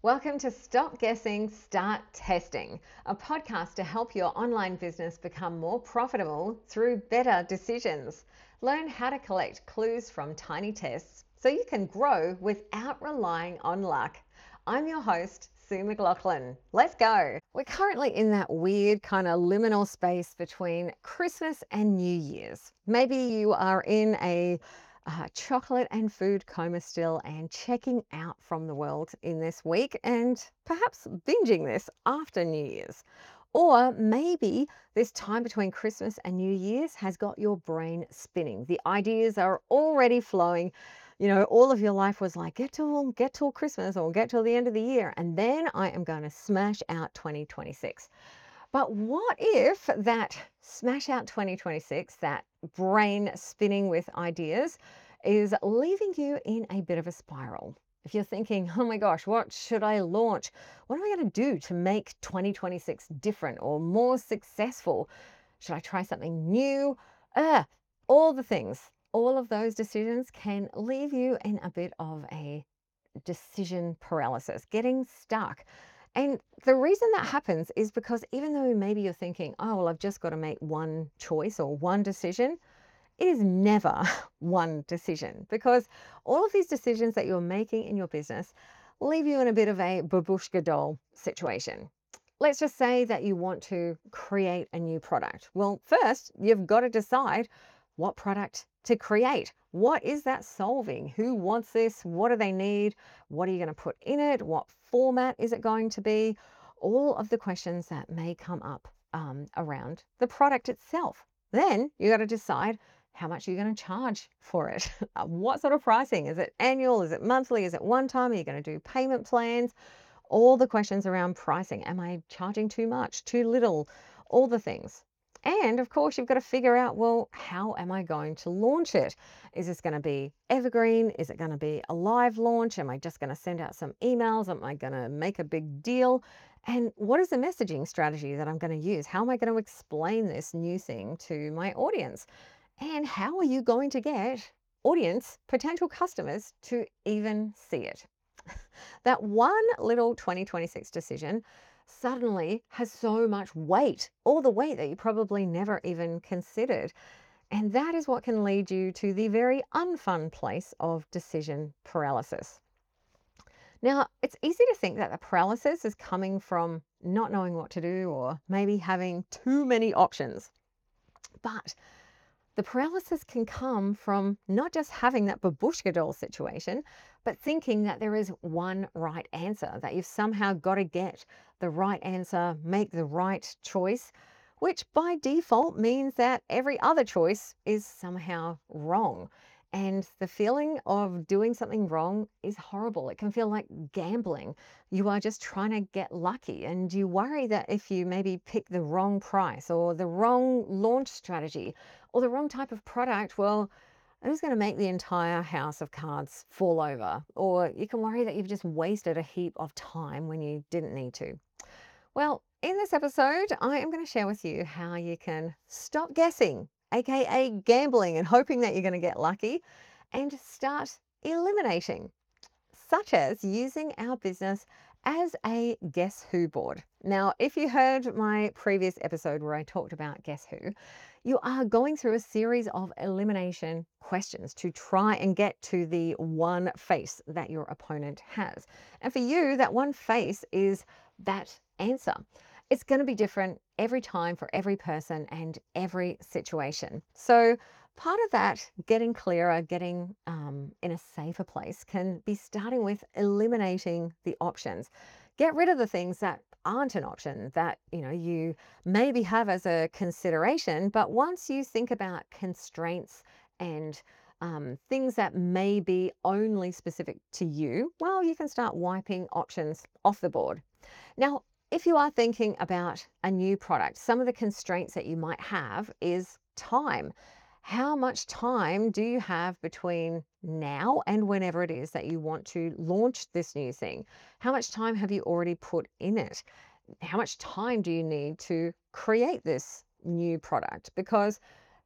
Welcome to Stop Guessing, Start Testing, a podcast to help your online business become more profitable through better decisions. Learn how to collect clues from tiny tests so you can grow without relying on luck. I'm your host, Sue McLaughlin. Let's go. We're currently in that weird kind of liminal space between Christmas and New Year's. Maybe you are in a chocolate and food coma still and checking out from the world in this week and perhaps binging this after New Year's. Or maybe this time between Christmas and New Year's has got your brain spinning. The ideas are already flowing. You know, all of your life was like, get till Christmas or get till the end of the year, and then I am going to smash out 2026. But what if that smash out 2026, that brain spinning with ideas, is leaving you in a bit of a spiral? If you're thinking, oh my gosh, what should I launch? What am I going to do to make 2026 different or more successful? Should I try something new? All the things, all of those decisions can leave you in a bit of a decision paralysis, getting stuck. And the reason that happens is because even though maybe you're thinking, oh, well, I've just got to make one choice or one decision, it is never one decision, because all of these decisions that you're making in your business leave you in a bit of a babushka doll situation. Let's just say that you want to create a new product. Well, first, you've got to decide what product to create. What is that solving? Who wants this? What do they need? What are you going to put in it? What format is it going to be? All of the questions that may come up around the product itself. Then you got to decide how much you're going to charge for it. What sort of pricing? Is it annual? Is it monthly? Is it one time? Are you going to do payment plans? All the questions around pricing. Am I charging too much, too little? All the things. And of course, you've got to figure out, well, how am I going to launch it? Is this going to be evergreen? Is it going to be a live launch? Am I just going to send out some emails? Am I going to make a big deal? And what is the messaging strategy that I'm going to use? How am I going to explain this new thing to my audience? And how are you going to get audience, potential customers, to even see it? That one little 2026 decision suddenly has so much weight, all the weight that you probably never even considered. And that is what can lead you to the very unfun place of decision paralysis. Now, it's easy to think that the paralysis is coming from not knowing what to do or maybe having too many options. But the paralysis can come from not just having that babushka doll situation, but thinking that there is one right answer, that you've somehow got to get the right answer, make the right choice, which by default means that every other choice is somehow wrong. And the feeling of doing something wrong is horrible. It can feel like gambling. You are just trying to get lucky, and you worry that if you maybe pick the wrong price or the wrong launch strategy or the wrong type of product, well, it is going to make the entire house of cards fall over. Or you can worry that you've just wasted a heap of time when you didn't need to. Well, in this episode, I am going to share with you how you can stop guessing, aka gambling and hoping that you're going to get lucky, and start eliminating, such as using our business as a Guess Who board. Now, if you heard my previous episode where I talked about Guess Who, you are going through a series of elimination questions to try and get to the one face that your opponent has. And for you, that one face is that answer. It's going to be different every time for every person and every situation. So part of that getting clearer, getting in a safer place can be starting with eliminating the options. Get rid of the things that aren't an option that you maybe have as a consideration, but once you think about constraints and things that may be only specific to you, well, you can start wiping options off the board. Now, if you are thinking about a new product, some of the constraints that you might have is time. How much time do you have between now and whenever it is that you want to launch this new thing? How much time have you already put in it? How much time do you need to create this new product? Because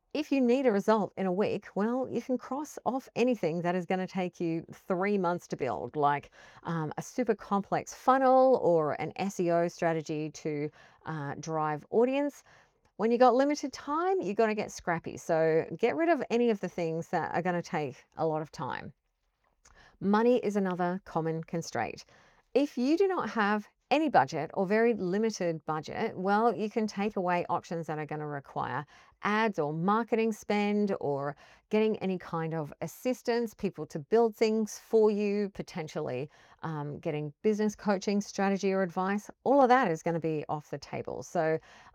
If you need a result in a week, well, you can cross off anything that is going to take you 3 months to build, like a super complex funnel or an SEO strategy to drive audience. When you got limited time, you're going to get scrappy. So get rid of any of the things that are going to take a lot of time. Money is another common constraint. If you do not have any budget or very limited budget, well, you can take away options that are going to require ads or marketing spend or getting any kind of assistance, people to build things for you, potentially getting business coaching, strategy, or advice. All of that is going to be off the table. So,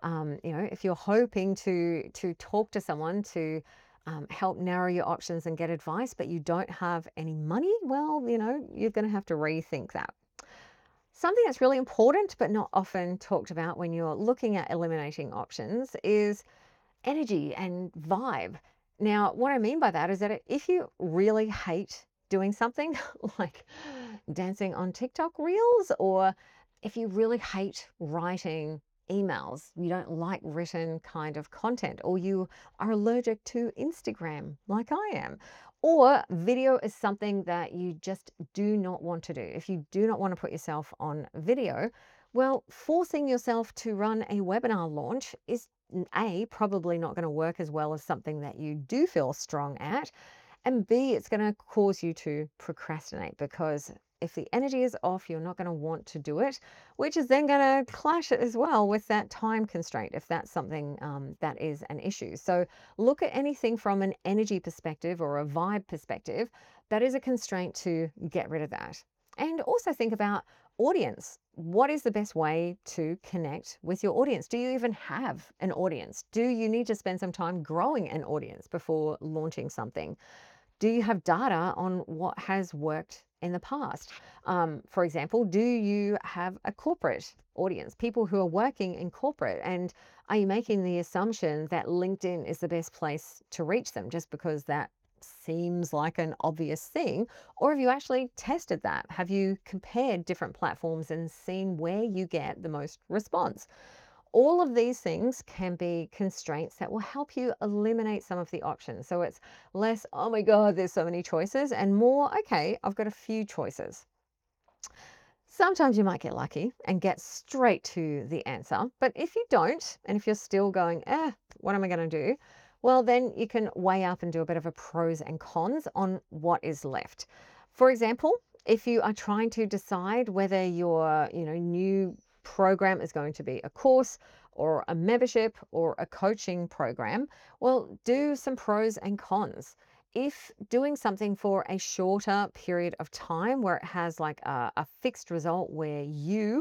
if you're hoping to talk to someone to help narrow your options and get advice, but you don't have any money, well, you're going to have to rethink that. Something that's really important but not often talked about when you're looking at eliminating options is energy and vibe. Now, what I mean by that is that if you really hate doing something like dancing on TikTok reels, or if you really hate writing emails, you don't like written kind of content, or you are allergic to Instagram like I am, or video is something that you just do not want to do. If you do not want to put yourself on video, well, forcing yourself to run a webinar launch is probably not going to work as well as something that you do feel strong at. And B, it's going to cause you to procrastinate, because if the energy is off, you're not going to want to do it, which is then going to clash as well with that time constraint if that's something that is an issue. So look at anything from an energy perspective or a vibe perspective that is a constraint to get rid of that. And also think about audience. What is the best way to connect with your audience? Do you even have an audience? Do you need to spend some time growing an audience before launching something? Do you have data on what has worked in the past? For example, do you have a corporate audience, people who are working in corporate? And are you making the assumption that LinkedIn is the best place to reach them just because that seems like an obvious thing? Or have you actually tested that? Have you compared different platforms and seen where you get the most response? All of these things can be constraints that will help you eliminate some of the options. So it's less, oh my God, there's so many choices, and more, okay, I've got a few choices. Sometimes you might get lucky and get straight to the answer. But if you don't, and if you're still going, what am I going to do? Well, then you can weigh up and do a bit of a pros and cons on what is left. For example, if you are trying to decide whether your new program is going to be a course or a membership or a coaching program, well, do some pros and cons. If doing something for a shorter period of time where it has like a fixed result where you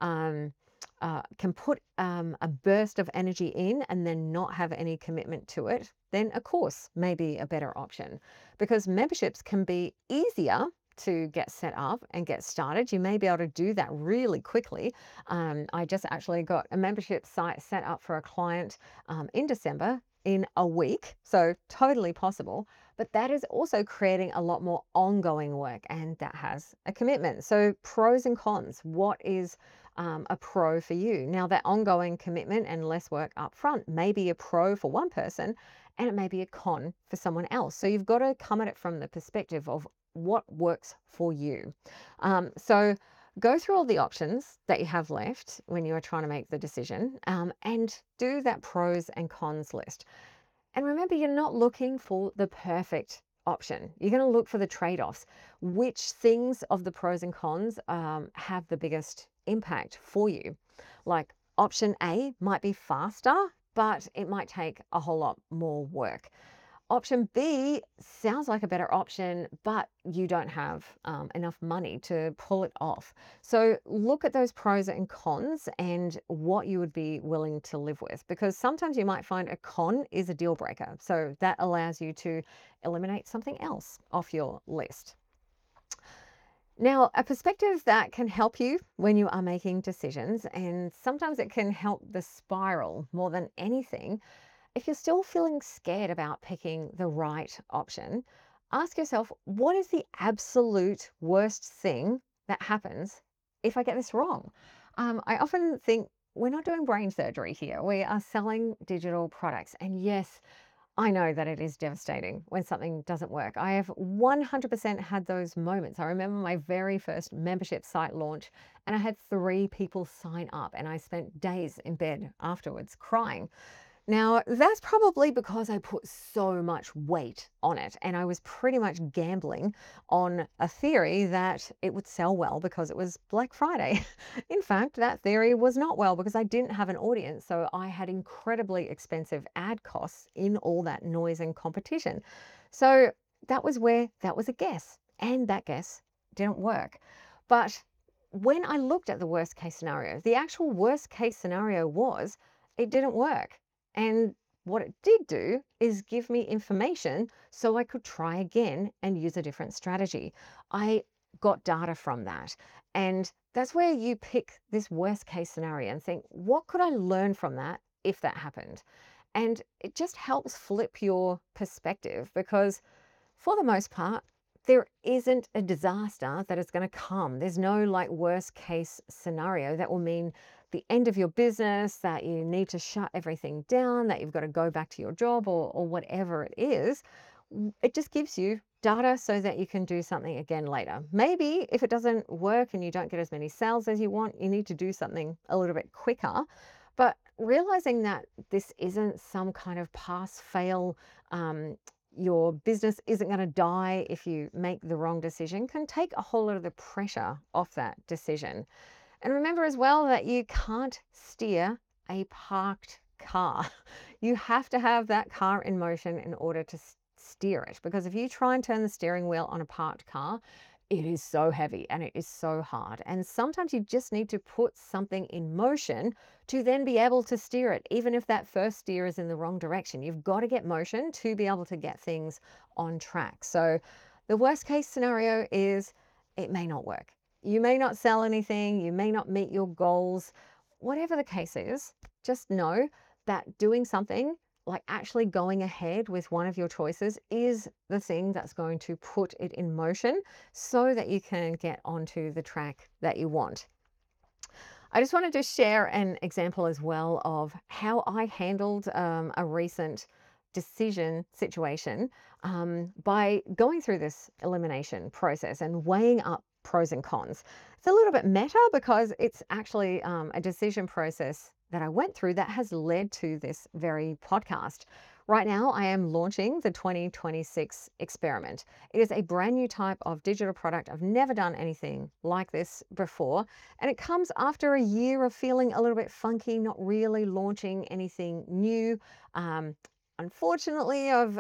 can put a burst of energy in and then not have any commitment to it, then a course may be a better option, because memberships can be easier to get set up and get started. You may be able to do that really quickly. I just actually got a membership site set up for a client in December in a week, so totally possible. But that is also creating a lot more ongoing work, and that has a commitment. So pros and cons. What is a pro for you? Now, that ongoing commitment and less work up front may be a pro for one person, and it may be a con for someone else. So you've got to come at it from the perspective of what works for you. So go through all the options that you have left when you are trying to make the decision, and do that pros and cons list. And remember, you're not looking for the perfect option. You're going to look for the trade-offs. Which things of the pros and cons have the biggest impact for you? Like option A might be faster, but it might take a whole lot more work. Option B sounds like a better option, but you don't have enough money to pull it off. So look at those pros and cons and what you would be willing to live with, because sometimes you might find a con is a deal breaker. So that allows you to eliminate something else off your list. Now, a perspective that can help you when you are making decisions, and sometimes it can help the spiral more than anything. If you're still feeling scared about picking the right option, ask yourself, what is the absolute worst thing that happens if I get this wrong? I often think we're not doing brain surgery here. We are selling digital products. And yes, I know that it is devastating when something doesn't work. I have 100% had those moments. I remember my very first membership site launch, and I had 3 people sign up, and I spent days in bed afterwards crying. Now, that's probably because I put so much weight on it, and I was pretty much gambling on a theory that it would sell well because it was Black Friday. In fact, that theory was not well because I didn't have an audience, so I had incredibly expensive ad costs in all that noise and competition. So that was where that was a guess, and that guess didn't work. But when I looked at the worst case scenario, the actual worst case scenario was it didn't work. And what it did do is give me information so I could try again and use a different strategy. I got data from that. And that's where you pick this worst case scenario and think, what could I learn from that if that happened? And it just helps flip your perspective because, for the most part, there isn't a disaster that is going to come. There's no like worst case scenario that will mean the end of your business, that you need to shut everything down, that you've got to go back to your job or whatever it is. It just gives you data so that you can do something again later. Maybe if it doesn't work and you don't get as many sales as you want, you need to do something a little bit quicker. But realizing that this isn't some kind of pass fail, your business isn't going to die if you make the wrong decision, can take a whole lot of the pressure off that decision. And remember as well that you can't steer a parked car. You have to have that car in motion in order to steer it. Because if you try and turn the steering wheel on a parked car, it is so heavy and it is so hard. And sometimes you just need to put something in motion to then be able to steer it, even if that first steer is in the wrong direction. You've got to get motion to be able to get things on track. So the worst case scenario is it may not work. You may not sell anything, you may not meet your goals. Whatever the case is, just know that doing something like actually going ahead with one of your choices is the thing that's going to put it in motion so that you can get onto the track that you want. I just wanted to share an example as well of how I handled a recent decision situation by going through this elimination process and weighing up pros and cons. It's a little bit meta because it's actually a decision process that I went through that has led to this very podcast. Right now, I am launching the 2026 experiment. It is a brand new type of digital product. I've never done anything like this before. And it comes after a year of feeling a little bit funky, not really launching anything new. Unfortunately, I've,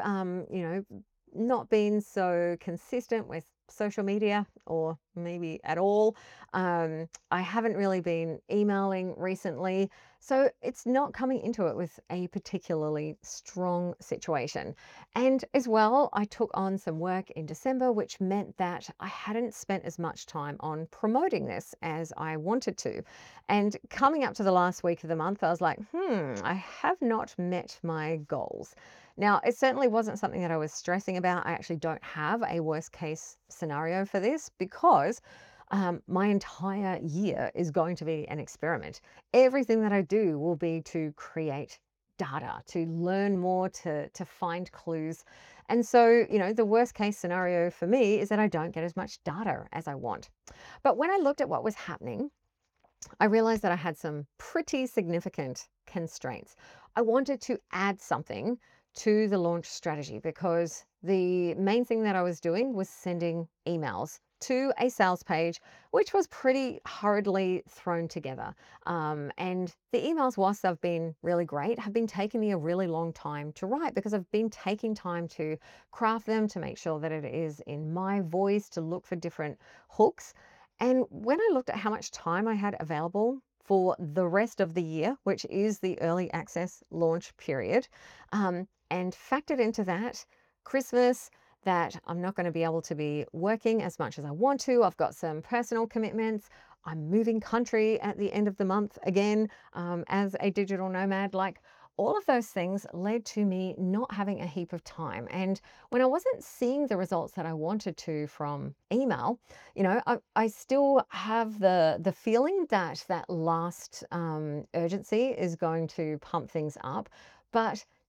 not been so consistent with social media or maybe at all. I haven't really been emailing recently. So it's not coming into it with a particularly strong situation. And as well, I took on some work in December, which meant that I hadn't spent as much time on promoting this as I wanted to. And coming up to the last week of the month, I was like, I have not met my goals. Now, it certainly wasn't something that I was stressing about. I actually don't have a worst case scenario for this because my entire year is going to be an experiment. Everything that I do will be to create data, to learn more, to find clues. And so, the worst case scenario for me is that I don't get as much data as I want. But when I looked at what was happening, I realized that I had some pretty significant constraints. I wanted to add something to the launch strategy because the main thing that I was doing was sending emails to a sales page, which was pretty hurriedly thrown together. And the emails, whilst they've been really great, have been taking me a really long time to write because I've been taking time to craft them, to make sure that it is in my voice, to look for different hooks. And when I looked at how much time I had available for the rest of the year, which is the early access launch period, and factored into that Christmas, that I'm not going to be able to be working as much as I want to. I've got some personal commitments. I'm moving country at the end of the month again as a digital nomad. Like, all of those things led to me not having a heap of time. And when I wasn't seeing the results that I wanted to from email, I still have the feeling that that last urgency is going to pump things up. But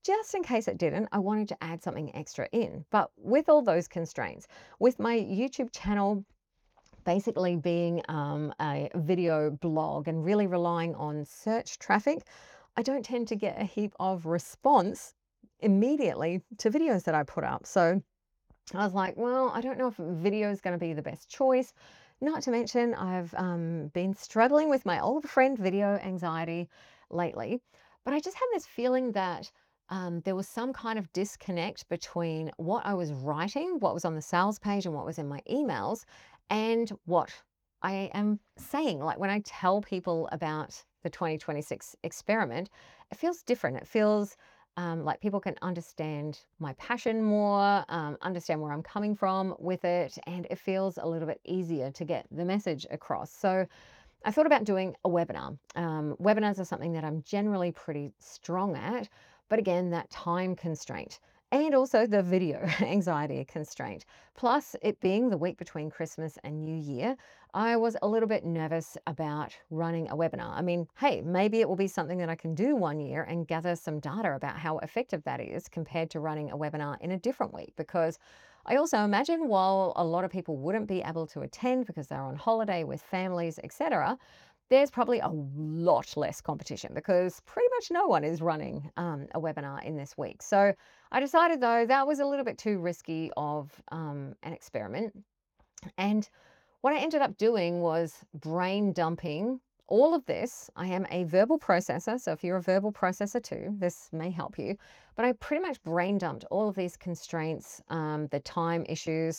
just in case it didn't, I wanted to add something extra in. But with all those constraints, with my YouTube channel basically being a video blog and really relying on search traffic, I don't tend to get a heap of response immediately to videos that I put up. So I was like, well, I don't know if video is going to be the best choice. Not to mention, I've been struggling with my old friend video anxiety lately. But I just had this feeling that there was some kind of disconnect between what I was writing, what was on the sales page, and what was in my emails, and what I am saying. Like when I tell people about the 2026 experiment, it feels different. It feels like people can understand my passion more, understand where I'm coming from with it, and it feels a little bit easier to get the message across. So I thought about doing a webinar. Webinars are something that I'm generally pretty strong at, but again, that time constraint and also the video anxiety constraint. Plus, it being the week between Christmas and New Year, I was a little bit nervous about running a webinar. I mean, hey, maybe it will be something that I can do one year and gather some data about how effective that is compared to running a webinar in a different week, because I also imagine while a lot of people wouldn't be able to attend because they're on holiday with families, etc., there's probably a lot less competition because pretty much no one is running a webinar in this week. So I decided, though, that was a little bit too risky of an experiment. And what I ended up doing was brain dumping all of this. I am a verbal processor, so if you're a verbal processor too, this may help you. But I pretty much brain dumped all of these constraints, the time issues,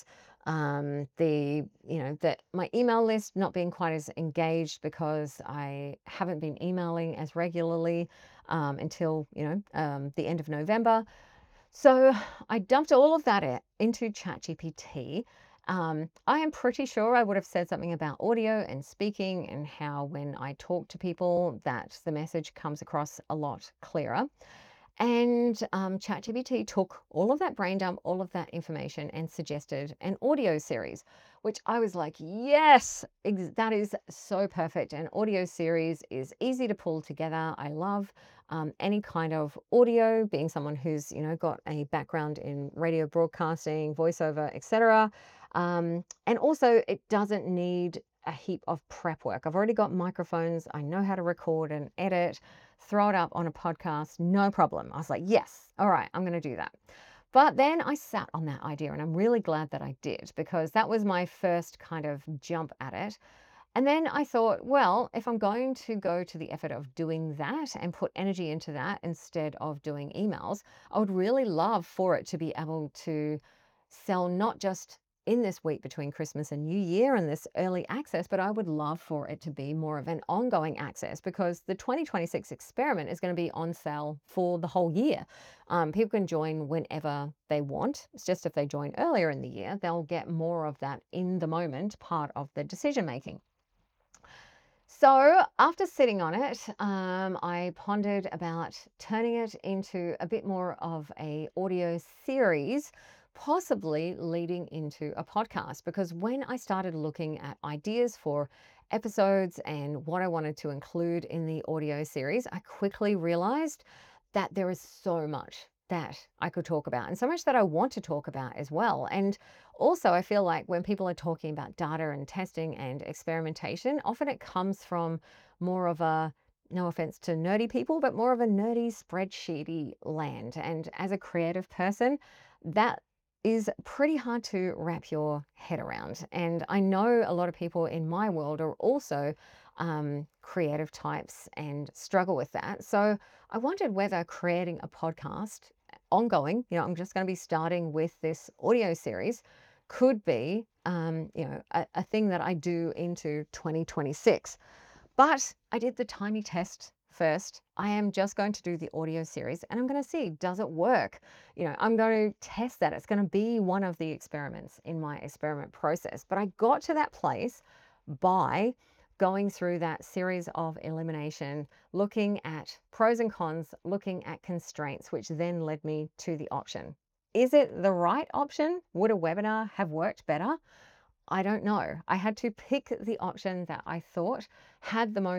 that my email list not being quite as engaged because I haven't been emailing as regularly until the end of November. So I dumped all of that into ChatGPT. I am pretty sure I would have said something about audio and speaking and how when I talk to people that the message comes across a lot clearer. And ChatGPT took all of that brain dump, all of that information, and suggested an audio series, which I was like, yes, that is so perfect. An audio series is easy to pull together. I love any kind of audio, being someone who's got a background in radio broadcasting, voiceover, etc. And also, it doesn't need a heap of prep work. I've already got microphones. I know how to record and edit, throw it up on a podcast, no problem. I was like, yes, all right, I'm going to do that. But then I sat on that idea, and I'm really glad that I did, because that was my first kind of jump at it. And then I thought, well, if I'm going to go to the effort of doing that and put energy into that instead of doing emails, I would really love for it to be able to sell not just in this week between Christmas and New Year and this early access, but I would love for it to be more of an ongoing access, because the 2026 experiment is going to be on sale for the whole year. People can join whenever they want. It's just if they join earlier in the year, they'll get more of that in the moment part of the decision making. So after sitting on it, I pondered about turning it into a bit more of a audio series, possibly leading into a podcast. Because when I started looking at ideas for episodes and what I wanted to include in the audio series, I quickly realized that there is so much that I could talk about, and so much that I want to talk about as well. And also, I feel like when people are talking about data and testing and experimentation, often it comes from more of a, no offense to nerdy people, but more of a nerdy spreadsheety land. And as a creative person, that is pretty hard to wrap your head around. And I know a lot of people in my world are also creative types and struggle with that. So I wondered whether creating a podcast ongoing, I'm just going to be starting with this audio series, could be, a thing that I do into 2026. But I did the tiny test first. I am just going to do the audio series and I'm going to see, does it work? I'm going to test that. It's going to be one of the experiments in my experiment process. But I got to that place by going through that series of elimination, looking at pros and cons, looking at constraints, which then led me to the option. Is it the right option? Would a webinar have worked better? I don't know. I had to pick the option that I thought had the most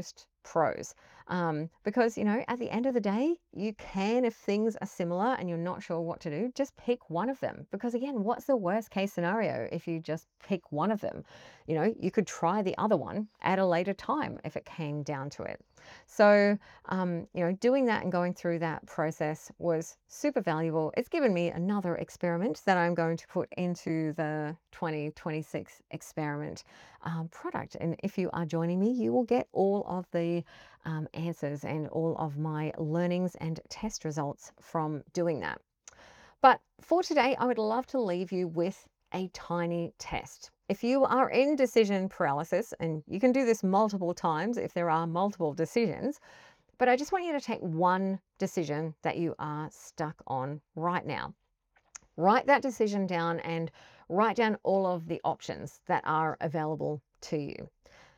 pros. Because, at the end of the day, you can, if things are similar and you're not sure what to do, just pick one of them. Because again, what's the worst case scenario if you just pick one of them? You could try the other one at a later time if it came down to it. So, doing that and going through that process was super valuable. It's given me another experiment that I'm going to put into the 2026 experiment product. And if you are joining me, you will get all of the answers and all of my learnings and test results from doing that. But for today, I would love to leave you with a tiny test. If you are in decision paralysis, and you can do this multiple times if there are multiple decisions, but I just want you to take one decision that you are stuck on right now. Write that decision down and write down all of the options that are available to you.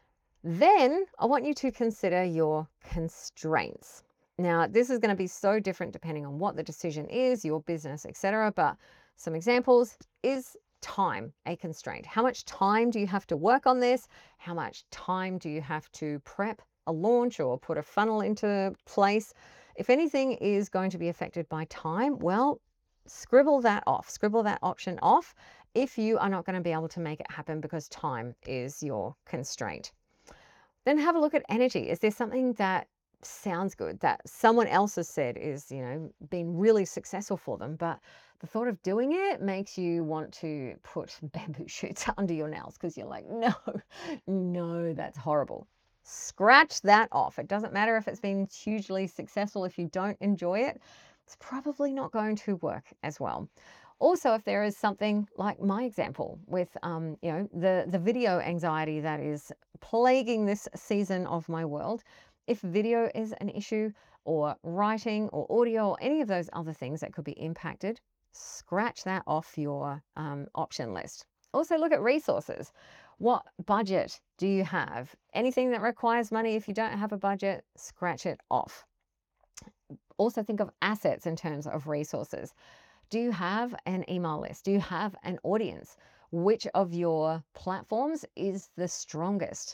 Then I want you to consider your constraints. Now, this is going to be so different depending on what the decision is, your business, etc. But some examples is time a constraint? How much time do you have to work on this? How much time do you have to prep a launch or put a funnel into place? If anything is going to be affected by time, well, scribble that off, scribble that option off if you are not going to be able to make it happen because time is your constraint. Then have a look at energy. Is there something that sounds good that someone else has said is, been really successful for them, but the thought of doing it makes you want to put bamboo shoots under your nails because you're like, no, no, that's horrible. Scratch that off. It doesn't matter if it's been hugely successful. If you don't enjoy it, it's probably not going to work as well. Also, if there is something like my example with, the video anxiety that is plaguing this season of my world, if video is an issue or writing or audio or any of those other things that could be impacted, scratch that off your option list. Also look at resources. What budget do you have? Anything that requires money, if you don't have a budget, scratch it off. Also think of assets in terms of resources. Do you have an email list? Do you have an audience? Which of your platforms is the strongest?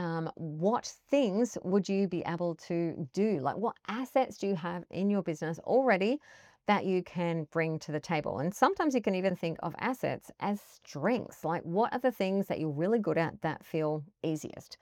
What things would you be able to do? Like what assets do you have in your business already that you can bring to the table? And sometimes you can even think of assets as strengths. Like what are the things that you're really good at that feel easiest?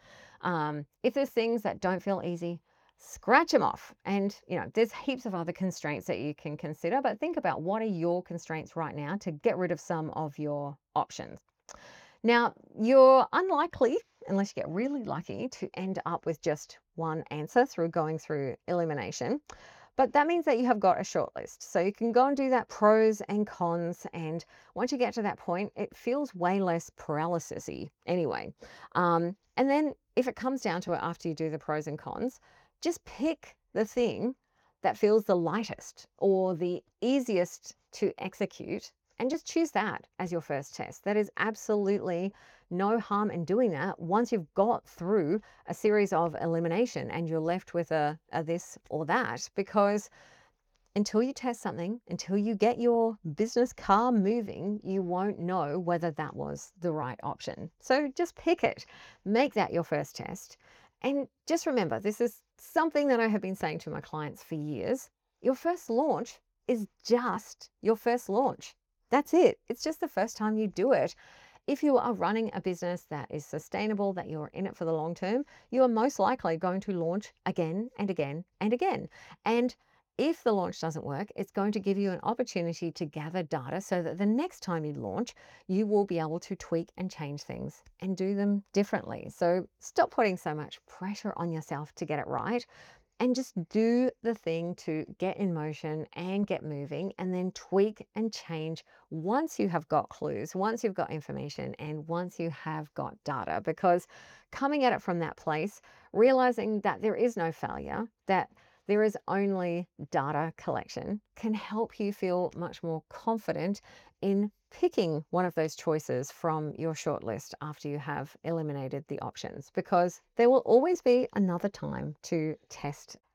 If there's things that don't feel easy, scratch them off. And, there's heaps of other constraints that you can consider, but think about what are your constraints right now to get rid of some of your options. Now, you're unlikely, unless you get really lucky, to end up with just one answer through going through elimination. But that means that you have got a short list. So you can go and do that pros and cons. And once you get to that point, it feels way less paralysis-y anyway. And then if it comes down to it after you do the pros and cons, just pick the thing that feels the lightest or the easiest to execute and just choose that as your first test. That is absolutely no harm in doing that once you've got through a series of elimination and you're left with a this or that, because until you test something, until you get your business car moving, you won't know whether that was the right option. So just pick it, make that your first test. And just remember, this is something that I have been saying to my clients for years. Your first launch is just your first launch. That's it. It's just the first time you do it. If you are running a business that is sustainable, that you're in it for the long term, you are most likely going to launch again and again and again. And if the launch doesn't work, it's going to give you an opportunity to gather data so that the next time you launch, you will be able to tweak and change things and do them differently. So stop putting so much pressure on yourself to get it right and just do the thing to get in motion and get moving, and then tweak and change once you have got clues, once you've got information, and once you have got data. Because coming at it from that place, realizing that there is no failure, that there is only data collection, can help you feel much more confident in picking one of those choices from your shortlist after you have eliminated the options, because there will always be another time to test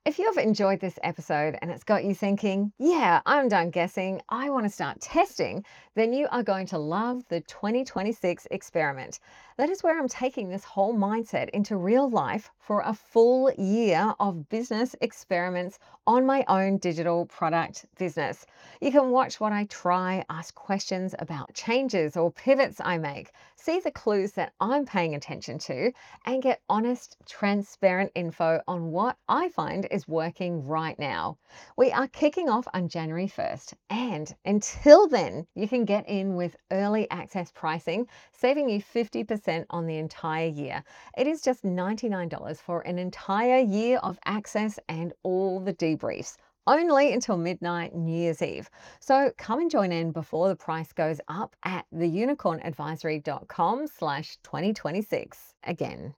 If you've enjoyed this episode and it's got you thinking, yeah, I'm done guessing, I want to start testing, then you are going to love the 2026 experiment. That is where I'm taking this whole mindset into real life for a full year of business experiments on my own digital product business. You can watch what I try, ask questions about changes or pivots I make, see the clues that I'm paying attention to, and get honest, transparent info on what I find is working right now. We are kicking off on January 1st, and until then, you can get in with early access pricing, saving you 50% on the entire year. It is just $99 for an entire year of access and all the debriefs. Only until midnight New Year's Eve. So come and join in before the price goes up at theunicornadvisory.com/2026. Again.